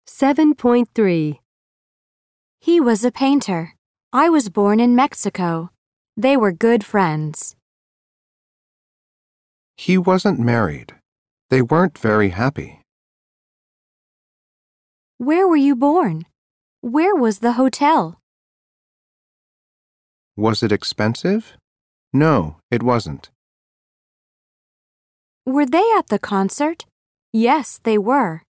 7.3. He was a painter. I was born in Mexico. They were good friends. He wasn't married. They weren't very happy. Where were you born? Where was the hotel? Was it expensive? No, it wasn't. Were they at the concert? Yes, they were.